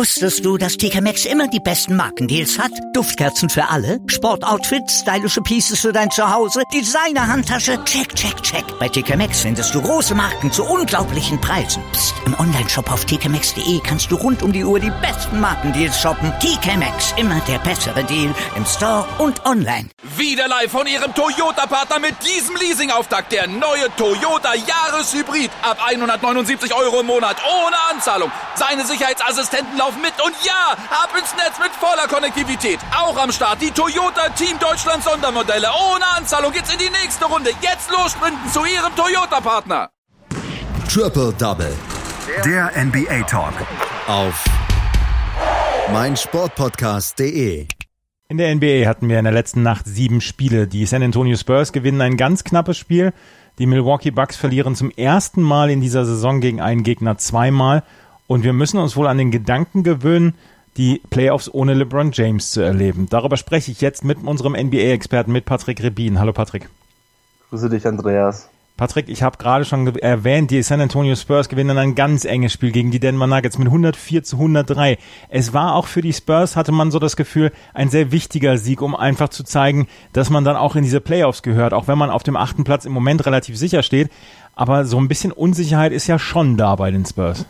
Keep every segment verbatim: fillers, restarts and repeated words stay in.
Wusstest du, dass T K Maxx immer die besten Markendeals hat? Duftkerzen für alle, Sportoutfits, stylische Pieces für dein Zuhause, Designer-Handtasche, check, check, check. Bei T K Maxx findest du große Marken zu unglaublichen Preisen. Psst. Im Onlineshop auf t k maxx punkt d e kannst du rund um die Uhr die besten Markendeals shoppen. T K Maxx, immer der bessere Deal im Store und online. Wieder live von Ihrem Toyota-Partner mit diesem Leasing-Auftakt. Der neue Toyota Jahreshybrid. Ab hundertneunundsiebzig Euro im Monat ohne Anzahlung. Seine Sicherheitsassistenten laufen mit und ja, ab ins Netz mit voller Konnektivität. Auch am Start die Toyota Team Deutschland Sondermodelle. Ohne Anzahlung geht's in die nächste Runde. Jetzt los sprinten zu Ihrem Toyota-Partner. Triple Double. Der N B A Talk. Auf meinsportpodcast punkt de. In der N B A hatten wir in der letzten Nacht sieben Spiele. Die San Antonio Spurs gewinnen ein ganz knappes Spiel. Die Milwaukee Bucks verlieren zum ersten Mal in dieser Saison gegen einen Gegner zweimal. Und wir müssen uns wohl an den Gedanken gewöhnen, die Playoffs ohne LeBron James zu erleben. Darüber spreche ich jetzt mit unserem N B A-Experten, mit Patrick Rebin. Hallo Patrick. Grüße dich, Andreas. Patrick, ich habe gerade schon ge- erwähnt, die San Antonio Spurs gewinnen ein ganz enges Spiel gegen die Denver Nuggets mit hundertvier zu hundertdrei. Es war auch für die Spurs, hatte man so das Gefühl, ein sehr wichtiger Sieg, um einfach zu zeigen, dass man dann auch in diese Playoffs gehört, auch wenn man auf dem achten Platz im Moment relativ sicher steht. Aber so ein bisschen Unsicherheit ist ja schon da bei den Spurs.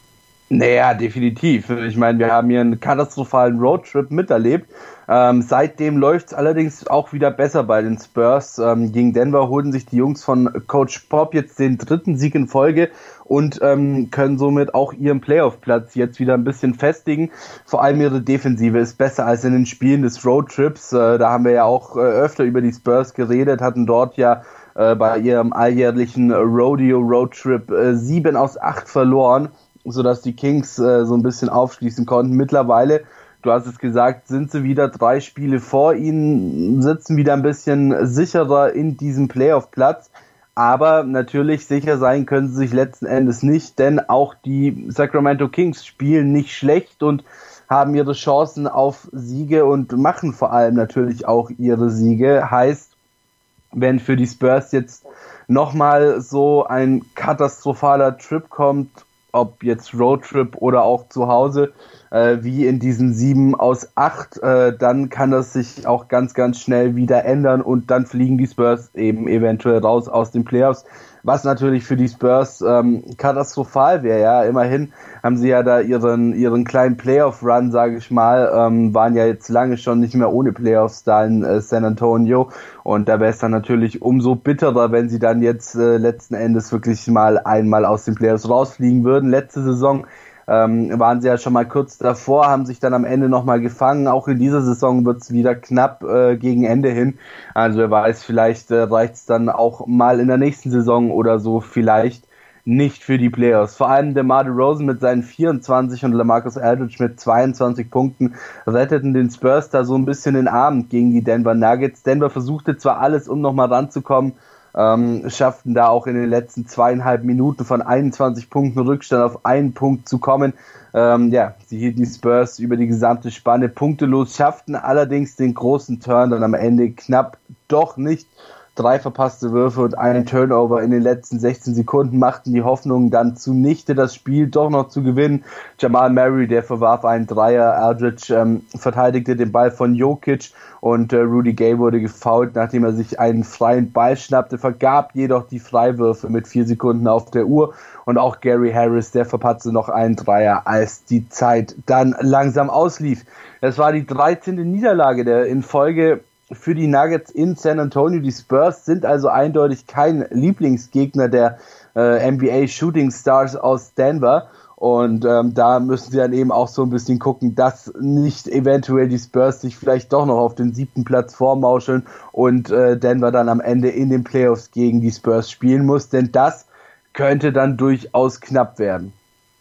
Naja, definitiv. Ich meine, wir haben hier einen katastrophalen Roadtrip miterlebt. Ähm, seitdem läuft es allerdings auch wieder besser bei den Spurs. Ähm, gegen Denver holten sich die Jungs von Coach Pop jetzt den dritten Sieg in Folge und ähm, können somit auch ihren Playoff-Platz jetzt wieder ein bisschen festigen. Vor allem ihre Defensive ist besser als in den Spielen des Roadtrips. Äh, da haben wir ja auch äh, öfter über die Spurs geredet, hatten dort ja äh, bei ihrem alljährlichen Rodeo-Roadtrip äh, sieben aus acht verloren, sodass die Kings äh, so ein bisschen aufschließen konnten. Mittlerweile, du hast es gesagt, sind sie wieder drei Spiele vor ihnen, sitzen wieder ein bisschen sicherer in diesem Playoff-Platz. Aber natürlich sicher sein können sie sich letzten Endes nicht, denn auch die Sacramento Kings spielen nicht schlecht und haben ihre Chancen auf Siege und machen vor allem natürlich auch ihre Siege. Heißt, wenn für die Spurs jetzt nochmal so ein katastrophaler Trip kommt, ob jetzt Roadtrip oder auch zu Hause, äh, wie in diesen sieben aus acht, äh, dann kann das sich auch ganz, ganz schnell wieder ändern und dann fliegen die Spurs eben eventuell raus aus den Playoffs, was natürlich für die Spurs ähm, katastrophal wäre. Ja, immerhin haben sie ja da ihren ihren kleinen Playoff-Run, sage ich mal, ähm, waren ja jetzt lange schon nicht mehr ohne Playoffs da in äh, San Antonio und da wäre es dann natürlich umso bitterer, wenn sie dann jetzt äh, letzten Endes wirklich mal einmal aus den Playoffs rausfliegen würden. Letzte Saison ähm, waren sie ja schon mal kurz davor, haben sich dann am Ende nochmal gefangen. Auch in dieser Saison wird es wieder knapp äh, gegen Ende hin. Also wer weiß, vielleicht äh, reicht es dann auch mal in der nächsten Saison oder so vielleicht nicht für die Playoffs. Vor allem DeMar DeRozan mit seinen vierundzwanzig und LaMarcus Aldridge mit zweiundzwanzig Punkten retteten den Spurs da so ein bisschen den Abend gegen die Denver Nuggets. Denver versuchte zwar alles, um nochmal ranzukommen, ähm, schafften da auch in den letzten zweieinhalb Minuten von einundzwanzig Punkten Rückstand auf einen Punkt zu kommen. Ähm, ja, sie hielten die Spurs über die gesamte Spanne punktelos, schafften allerdings den großen Turn dann am Ende knapp doch nicht. Drei verpasste Würfe und einen Turnover in den letzten sechzehn Sekunden machten die Hoffnung dann zunichte, das Spiel doch noch zu gewinnen. Jamal Murray, der verwarf einen Dreier, Aldridge ähm, verteidigte den Ball von Jokic und äh, Rudy Gay wurde gefoult, nachdem er sich einen freien Ball schnappte, vergab jedoch die Freiwürfe mit vier Sekunden auf der Uhr und auch Gary Harris, der verpatzte noch einen Dreier, als die Zeit dann langsam auslief. Es war die dreizehnte Niederlage der in Folge für die Nuggets in San Antonio. Die Spurs sind also eindeutig kein Lieblingsgegner der äh, N B A Shooting Stars aus Denver und ähm, da müssen sie dann eben auch so ein bisschen gucken, dass nicht eventuell die Spurs sich vielleicht doch noch auf den siebten Platz vormauscheln und äh, Denver dann am Ende in den Playoffs gegen die Spurs spielen muss, denn das könnte dann durchaus knapp werden.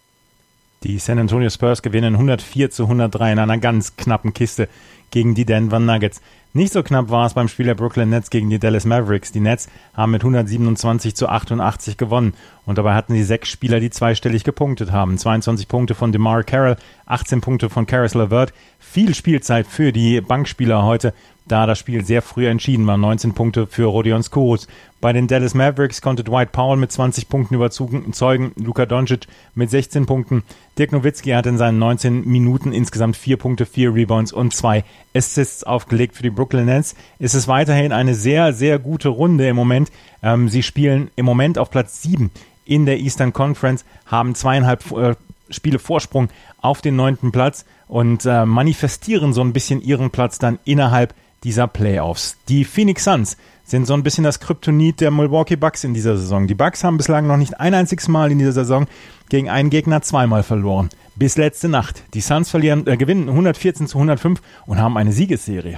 Die San Antonio Spurs gewinnen hundertvier zu hundertdrei in einer ganz knappen Kiste gegen die Denver Nuggets. Nicht so knapp war es beim Spiel der Brooklyn Nets gegen die Dallas Mavericks. Die Nets haben mit hundertsiebenundzwanzig zu achtundachtzig gewonnen und dabei hatten sie sechs Spieler, die zweistellig gepunktet haben. zweiundzwanzig Punkte von DeMar Carroll, achtzehn Punkte von Caris LeVert. Viel Spielzeit für die Bankspieler heute da das Spiel sehr früh entschieden war. neunzehn Punkte für Rodion Kurucs. Bei den Dallas Mavericks konnte Dwight Powell mit zwanzig Punkten überzeugen, Luka Doncic mit sechzehn Punkten. Dirk Nowitzki hat in seinen neunzehn Minuten insgesamt vier Punkte, vier Rebounds und zwei Assists aufgelegt. Für die Brooklyn Nets ist es weiterhin eine sehr, sehr gute Runde im Moment. Ähm, sie spielen im Moment auf Platz sieben in der Eastern Conference, haben zweieinhalb äh, Spiele Vorsprung auf den neunten Platz und äh, manifestieren so ein bisschen ihren Platz dann innerhalb dieser Playoffs. Die Phoenix Suns sind so ein bisschen das Kryptonit der Milwaukee Bucks in dieser Saison. Die Bucks haben bislang noch nicht ein einziges Mal in dieser Saison gegen einen Gegner zweimal verloren. Bis letzte Nacht. Die Suns verlieren, äh, gewinnen hundertvierzehn zu hundertfünf und haben eine Siegesserie.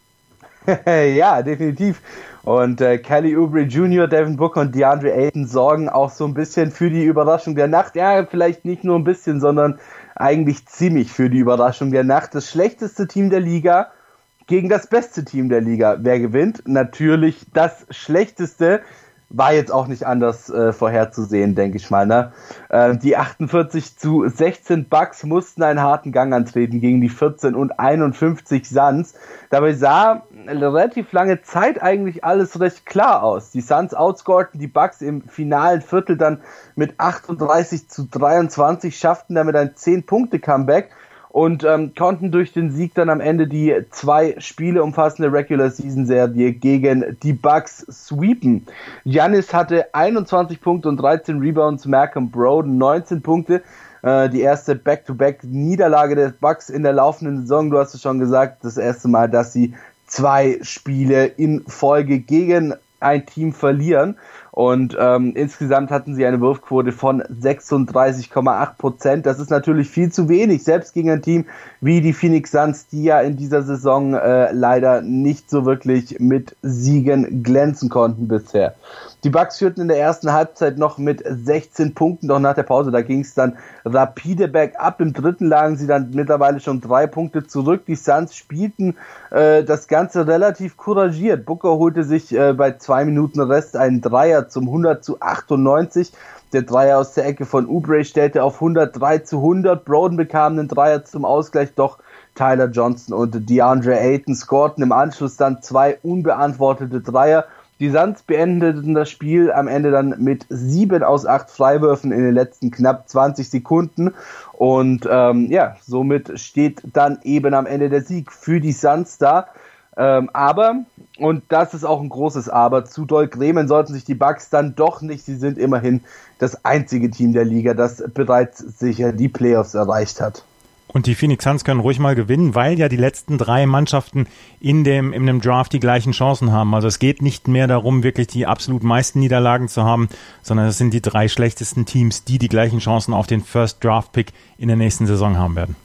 Ja, definitiv. Und äh, Kelly Oubre Junior, Devin Booker und DeAndre Ayton sorgen auch so ein bisschen für die Überraschung der Nacht. Ja, vielleicht nicht nur ein bisschen, sondern eigentlich ziemlich für die Überraschung der Nacht. Das schlechteste Team der Liga gegen das beste Team der Liga. Wer gewinnt? Natürlich das schlechteste. War jetzt auch nicht anders äh, vorherzusehen, denke ich mal. Ne? Äh, die achtundvierzig zu sechzehn Bucks mussten einen harten Gang antreten gegen die vierzehn und einundfünfzig Suns. Dabei sah relativ lange Zeit eigentlich alles recht klar aus. Die Suns outscorten die Bucks im finalen Viertel dann mit achtunddreißig zu dreiundzwanzig, schafften damit ein zehn-Punkte-Comeback und ähm, konnten durch den Sieg dann am Ende die zwei Spiele umfassende Regular-Season-Serie gegen die Bucks sweepen. Giannis hatte einundzwanzig Punkte und dreizehn Rebounds, Malcolm Brogdon neunzehn Punkte. Äh, die erste Back-to-Back-Niederlage der Bucks in der laufenden Saison. Du hast es schon gesagt, das erste Mal, dass sie zwei Spiele in Folge gegen ein Team verlieren. Und ähm, insgesamt hatten sie eine Wurfquote von sechsunddreißig Komma acht Prozent. Das ist natürlich viel zu wenig, selbst gegen ein Team wie die Phoenix Suns, die ja in dieser Saison äh, leider nicht so wirklich mit Siegen glänzen konnten bisher. Die Bucks führten in der ersten Halbzeit noch mit sechzehn Punkten, doch nach der Pause, da ging es dann rapide bergab. Im dritten lagen sie dann mittlerweile schon drei Punkte zurück. Die Suns spielten äh, das Ganze relativ couragiert. Booker holte sich äh, bei zwei Minuten Rest einen Dreier zum hundert zu achtundneunzig. Der Dreier aus der Ecke von Oubre stellte auf hundertdrei zu hundert. Brogdon bekam einen Dreier zum Ausgleich, doch Tyler Johnson und DeAndre Ayton scorten im Anschluss dann zwei unbeantwortete Dreier. Die Suns beendeten das Spiel am Ende dann mit sieben aus acht Freiwürfen in den letzten knapp zwanzig Sekunden und ähm, ja, somit steht dann eben am Ende der Sieg für die Suns da. Ähm, aber, und das ist auch ein großes Aber, zu doll grämen sollten sich die Bucks dann doch nicht. Sie sind immerhin das einzige Team der Liga, das bereits sicher die Playoffs erreicht hat. Und die Phoenix Suns können ruhig mal gewinnen, weil ja die letzten drei Mannschaften in dem, in dem Draft die gleichen Chancen haben. Also es geht nicht mehr darum, wirklich die absolut meisten Niederlagen zu haben, sondern es sind die drei schlechtesten Teams, die die gleichen Chancen auf den First Draft Pick in der nächsten Saison haben werden.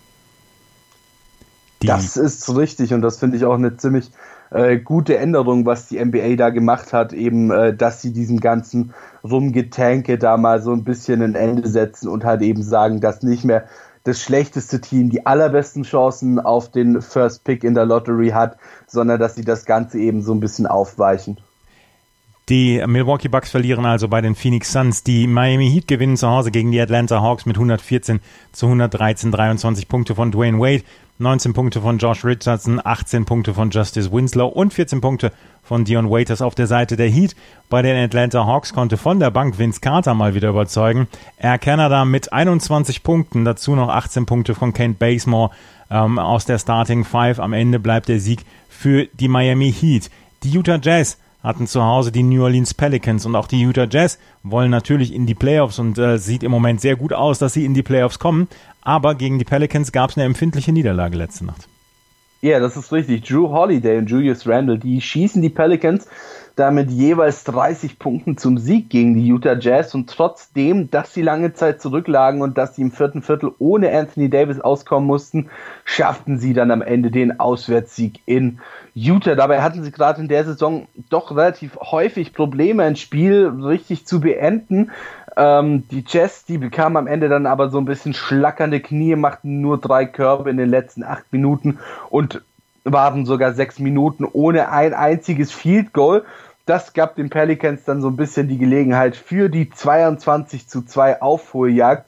Die das ist richtig und das finde ich auch eine ziemlich äh, gute Änderung, was die N B A da gemacht hat, eben, äh, dass sie diesem ganzen Rumgetanke da mal so ein bisschen ein Ende setzen und halt eben sagen, dass nicht mehr das schlechteste Team die allerbesten Chancen auf den First Pick in der Lottery hat, sondern dass sie das Ganze eben so ein bisschen aufweichen. Die Milwaukee Bucks verlieren also bei den Phoenix Suns. Die Miami Heat gewinnen zu Hause gegen die Atlanta Hawks mit hundertvierzehn zu hundertdreizehn, dreiundzwanzig Punkte von Dwayne Wade, neunzehn Punkte von Josh Richardson, achtzehn Punkte von Justice Winslow und vierzehn Punkte von Dion Waiters auf der Seite der Heat. Bei den Atlanta Hawks konnte von der Bank Vince Carter mal wieder überzeugen. Air Canada mit einundzwanzig Punkten, dazu noch achtzehn Punkte von Kent Bazemore ähm, aus der Starting Five. Am Ende bleibt der Sieg für die Miami Heat. Die Utah Jazz hatten zu Hause die New Orleans Pelicans und auch die Utah Jazz wollen natürlich in die Playoffs und äh, sieht im Moment sehr gut aus, dass sie in die Playoffs kommen, aber gegen die Pelicans gab es eine empfindliche Niederlage letzte Nacht. Ja, das ist richtig. Drew Holiday und Julius Randle, die schießen die Pelicans damit jeweils dreißig Punkten zum Sieg gegen die Utah Jazz und trotzdem, dass sie lange Zeit zurücklagen und dass sie im vierten Viertel ohne Anthony Davis auskommen mussten, schafften sie dann am Ende den Auswärtssieg in Utah. Dabei hatten sie gerade in der Saison doch relativ häufig Probleme, ein Spiel richtig zu beenden. Ähm, die Jazz, die bekamen am Ende dann aber so ein bisschen schlackernde Knie, machten nur drei Körbe in den letzten acht Minuten und waren sogar sechs Minuten ohne ein einziges Field Goal. Das gab den Pelicans dann so ein bisschen die Gelegenheit für die zweiundzwanzig zu zwei Aufholjagd.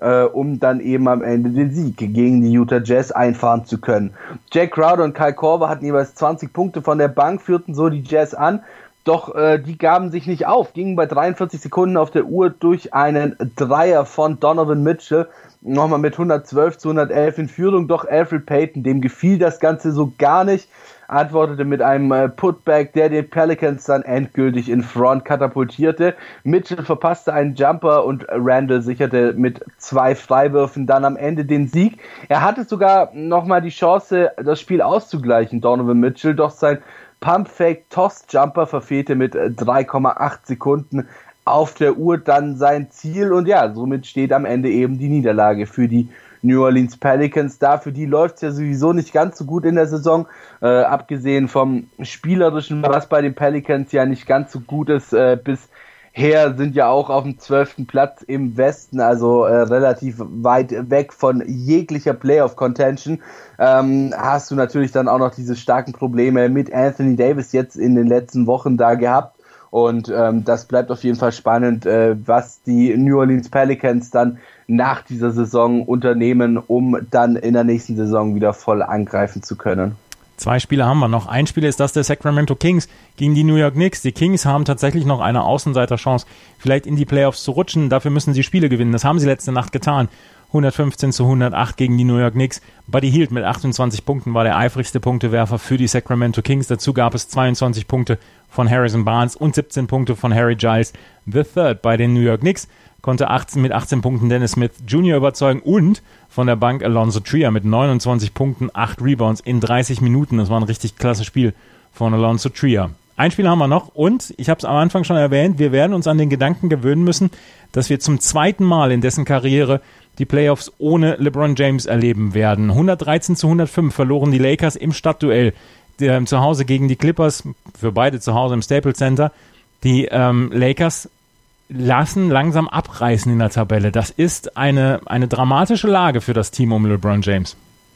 äh, um dann eben am Ende den Sieg gegen die Utah Jazz einfahren zu können. Jack Crowder und Kyle Korver hatten jeweils zwanzig Punkte von der Bank, führten so die Jazz an. Doch äh, die gaben sich nicht auf, gingen bei dreiundvierzig Sekunden auf der Uhr durch einen Dreier von Donovan Mitchell nochmal mit hundertzwölf zu hundertelf in Führung. Doch Elfrid Payton, dem gefiel das Ganze so gar nicht, antwortete mit einem äh, Putback, der den Pelicans dann endgültig in Front katapultierte. Mitchell verpasste einen Jumper und Randall sicherte mit zwei Freiwürfen dann am Ende den Sieg. Er hatte sogar nochmal die Chance, das Spiel auszugleichen, Donovan Mitchell, doch sein Pump-Fake-Toss-Jumper verfehlte mit drei Komma acht Sekunden auf der Uhr dann sein Ziel und ja, somit steht am Ende eben die Niederlage für die New Orleans Pelicans da. Für die läuft es ja sowieso nicht ganz so gut in der Saison, äh, abgesehen vom Spielerischen, was bei den Pelicans ja nicht ganz so gut ist. Äh, bisher sind ja auch auf dem zwölften Platz im Westen, also äh, relativ weit weg von jeglicher Playoff-Contention. Ähm, hast du natürlich dann auch noch diese starken Probleme mit Anthony Davis jetzt in den letzten Wochen da gehabt. Und ähm, das bleibt auf jeden Fall spannend, äh, was die New Orleans Pelicans dann nach dieser Saison unternehmen, um dann in der nächsten Saison wieder voll angreifen zu können. Zwei Spiele haben wir noch. Ein Spiel ist das der Sacramento Kings gegen die New York Knicks. Die Kings haben tatsächlich noch eine Außenseiterchance, vielleicht in die Playoffs zu rutschen. Dafür müssen sie Spiele gewinnen. Das haben sie letzte Nacht getan. hundertfünfzehn zu hundertacht gegen die New York Knicks. Buddy Hield mit achtundzwanzig Punkten war der eifrigste Punktewerfer für die Sacramento Kings. Dazu gab es zweiundzwanzig Punkte von Harrison Barnes und siebzehn Punkte von Harry Giles the Third. Bei den New York Knicks konnte achtzehn, mit achtzehn Punkten Dennis Smith Junior überzeugen und von der Bank Alonzo Trier mit neunundzwanzig Punkten, acht Rebounds in dreißig Minuten. Das war ein richtig klasse Spiel von Alonzo Trier. Ein Spiel haben wir noch und ich habe es am Anfang schon erwähnt, wir werden uns an den Gedanken gewöhnen müssen, dass wir zum zweiten Mal in dessen Karriere die Playoffs ohne LeBron James erleben werden. hundertdreizehn zu hundertfünf verloren die Lakers im Stadtduell äh, zu Hause gegen die Clippers, für beide zu Hause im Staples Center. Die ähm, Lakers lassen langsam abreißen in der Tabelle. Das ist eine, eine dramatische Lage für das Team um LeBron James.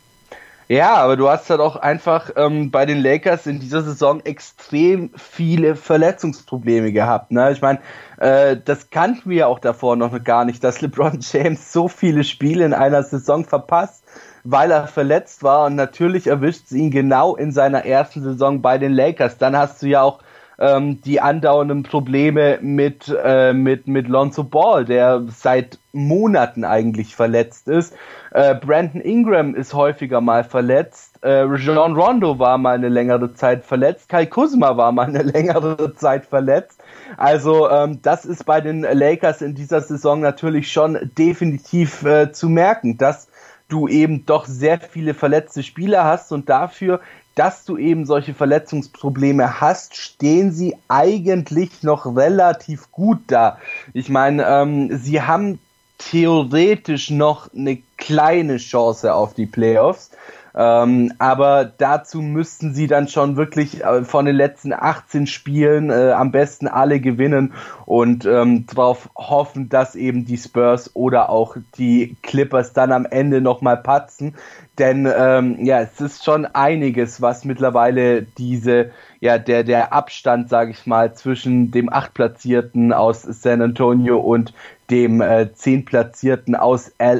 Ja, aber du hast halt auch einfach ähm, bei den Lakers in dieser Saison extrem viele Verletzungsprobleme gehabt. Ne? Ich meine, äh, das kannten wir ja auch davor noch gar nicht, dass LeBron James so viele Spiele in einer Saison verpasst, weil er verletzt war. Und natürlich erwischt es ihn genau in seiner ersten Saison bei den Lakers. Dann hast du ja auch ähm, die andauernden Probleme mit, äh, mit, mit Lonzo Ball, der seit Monaten eigentlich verletzt ist. Äh, Brandon Ingram ist häufiger mal verletzt. Äh, Rajon Rondo war mal eine längere Zeit verletzt. Kai Kuzma war mal eine längere Zeit verletzt. Also ähm, das ist bei den Lakers in dieser Saison natürlich schon definitiv äh, zu merken, dass du eben doch sehr viele verletzte Spieler hast und dafür, dass du eben solche Verletzungsprobleme hast, stehen sie eigentlich noch relativ gut da. Ich meine, ähm, sie haben theoretisch noch eine kleine Chance auf die Playoffs, ähm, aber dazu müssten sie dann schon wirklich äh, von den letzten achtzehn Spielen äh, am besten alle gewinnen und ähm, darauf hoffen, dass eben die Spurs oder auch die Clippers dann am Ende nochmal patzen. Denn ähm, ja, es ist schon einiges, was mittlerweile diese, ja, der der Abstand, sage ich mal, zwischen dem Achtplatzierten aus San Antonio und dem äh, Zehntplatzierten aus L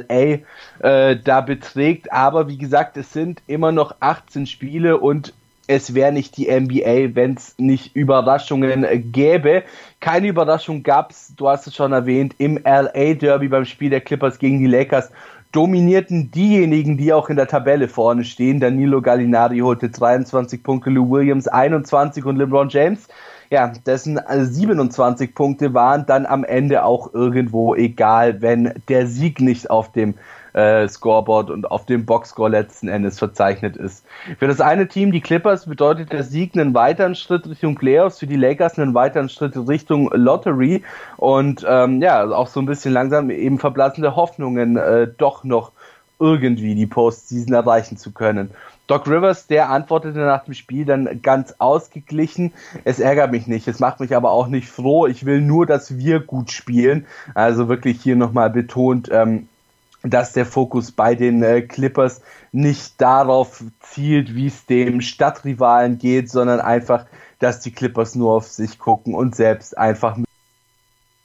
A äh, da beträgt. Aber wie gesagt, es sind immer noch achtzehn Spiele und es wäre nicht die N B A, wenn es nicht Überraschungen äh, gäbe. Keine Überraschung gab's, du hast es schon erwähnt, im L A Derby beim Spiel der Clippers gegen die Lakers. Dominierten diejenigen, die auch in der Tabelle vorne stehen. Danilo Gallinari holte dreiundzwanzig Punkte, Lou Williams einundzwanzig und LeBron James, ja, dessen siebenundzwanzig Punkte waren dann am Ende auch irgendwo egal, wenn der Sieg nicht auf dem äh, Scoreboard und auf dem Boxscore letzten Endes verzeichnet ist. Für das eine Team, die Clippers, bedeutet der Sieg einen weiteren Schritt Richtung Playoffs, für die Lakers einen weiteren Schritt Richtung Lottery und ähm, ja, auch so ein bisschen langsam eben verblassende Hoffnungen, äh, doch noch irgendwie die Postseason erreichen zu können. Doc Rivers, der antwortete nach dem Spiel dann ganz ausgeglichen: Es ärgert mich nicht, es macht mich aber auch nicht froh, ich will nur, dass wir gut spielen. Also wirklich hier nochmal betont, ähm, dass der Fokus bei den äh, Clippers nicht darauf zielt, wie es dem Stadtrivalen geht, sondern einfach, dass die Clippers nur auf sich gucken und selbst einfach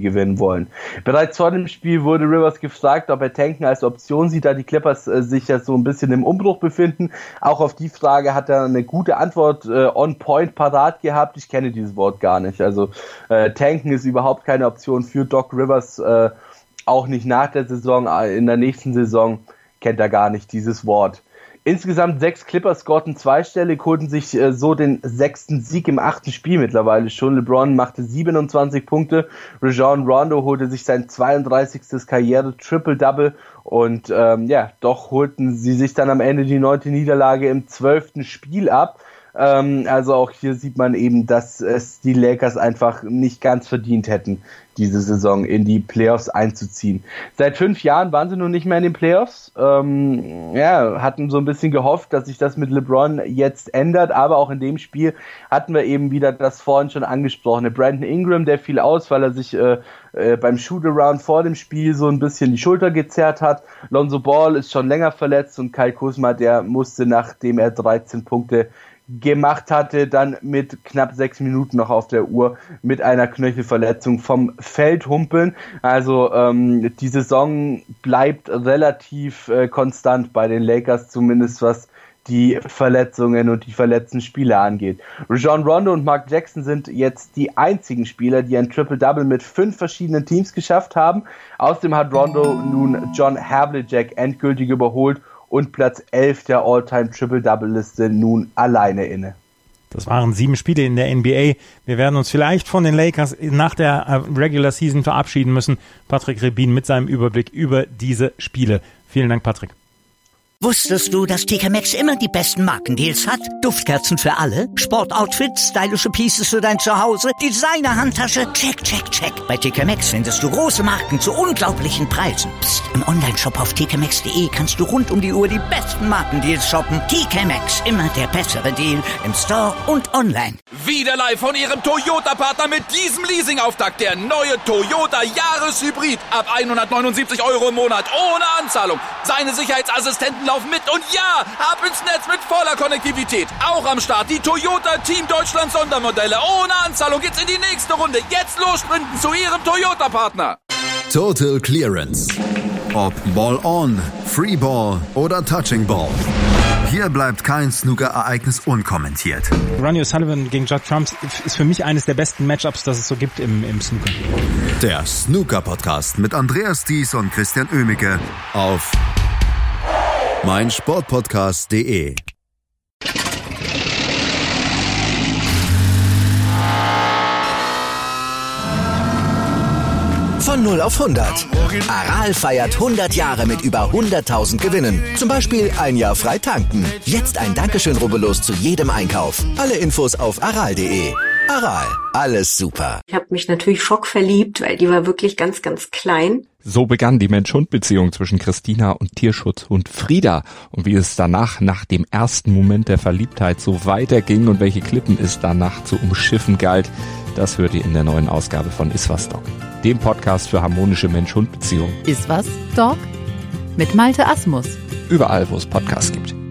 gewinnen wollen. Bereits vor dem Spiel wurde Rivers gefragt, ob er Tanken als Option sieht, da die Clippers äh, sich ja so ein bisschen im Umbruch befinden. Auch auf die Frage hat er eine gute Antwort äh, on point parat gehabt. Ich kenne dieses Wort gar nicht. Also äh, Tanken ist überhaupt keine Option für Doc Rivers, äh, auch nicht nach der Saison. In der nächsten Saison kennt er gar nicht dieses Wort. Insgesamt sechs Clippers scorten zweistellig, holten sich äh, so den sechsten Sieg im achten Spiel mittlerweile schon. LeBron machte siebenundzwanzig Punkte, Rajon Rondo holte sich sein zweiunddreißigstes Karriere-Triple-Double und ähm, ja, doch holten sie sich dann am Ende die neunte Niederlage im zwölften Spiel ab. Ähm, also auch hier sieht man eben, dass es die Lakers einfach nicht ganz verdient hätten, diese Saison in die Playoffs einzuziehen. Seit fünf Jahren waren sie nun nicht mehr in den Playoffs. Ähm, ja, hatten so ein bisschen gehofft, dass sich das mit LeBron jetzt ändert, aber auch in dem Spiel hatten wir eben wieder das vorhin schon angesprochene Brandon Ingram, der fiel aus, weil er sich äh, äh, beim Shootaround vor dem Spiel so ein bisschen die Schulter gezerrt hat. Lonzo Ball ist schon länger verletzt und Kyle Kuzma, der musste, nachdem er dreizehn Punkte gemacht hatte, dann mit knapp sechs Minuten noch auf der Uhr mit einer Knöchelverletzung vom Feld humpeln. Also ähm, die Saison bleibt relativ äh, konstant bei den Lakers, zumindest was die Verletzungen und die verletzten Spieler angeht. Rajon Rondo und Mark Jackson sind jetzt die einzigen Spieler, die ein Triple-Double mit fünf verschiedenen Teams geschafft haben. Außerdem hat Rondo nun John Havlicek endgültig überholt und Platz elf der All-Time-Triple-Double-Liste nun alleine inne. Das waren sieben Spiele in der N B A. Wir werden uns vielleicht von den Lakers nach der Regular Season verabschieden müssen. Patrick Rebin mit seinem Überblick über diese Spiele. Vielen Dank, Patrick. Wusstest du, dass T K Maxx immer die besten Markendeals hat? Duftkerzen für alle, Sportoutfits, stylische Pieces für dein Zuhause, Designer-Handtasche, check, check, check. Bei T K Maxx findest du große Marken zu unglaublichen Preisen. Psst. Im Onlineshop auf t k maxx punkt d e kannst du rund um die Uhr die besten Markendeals shoppen. T K Maxx, immer der bessere Deal im Store und online. Wieder live von ihrem Toyota-Partner mit diesem Leasing-Auftakt. Der neue Toyota Jahreshybrid. Ab hundertneunundsiebzig Euro im Monat ohne Anzahlung. Seine Sicherheitsassistenten laufen mit und ja, ab ins Netz mit voller Konnektivität. Auch am Start die Toyota Team Deutschland Sondermodelle. Ohne Anzahlung geht's in die nächste Runde. Jetzt los sprinten zu ihrem Toyota-Partner. Total Clearance. Ob Ball on, Free Ball oder Touching Ball. Hier bleibt kein Snooker-Ereignis unkommentiert. Ronnie O'Sullivan gegen Judd Trump ist für mich eines der besten Matchups, das es so gibt im, im Snooker. Der Snooker-Podcast mit Andreas Dies und Christian Oemicke auf meinsportpodcast punkt de. Von null auf hundert. Aral feiert hundert Jahre mit über hunderttausend Gewinnen. Zum Beispiel ein Jahr frei tanken. Jetzt ein Dankeschön, rubbellos zu jedem Einkauf. Alle Infos auf aral punkt de. Aral, alles super. Ich habe mich natürlich schockverliebt, weil die war wirklich ganz, ganz klein. So begann die Mensch-Hund-Beziehung zwischen Christina und Tierschutzhund Frieda. Und wie es danach, nach dem ersten Moment der Verliebtheit, so weiterging und welche Klippen es danach zu umschiffen galt, das hört ihr in der neuen Ausgabe von Iswas Dog, dem Podcast für harmonische Mensch-Hund-Beziehungen. Iswas Dog mit Malte Asmus. Überall, wo es Podcasts gibt.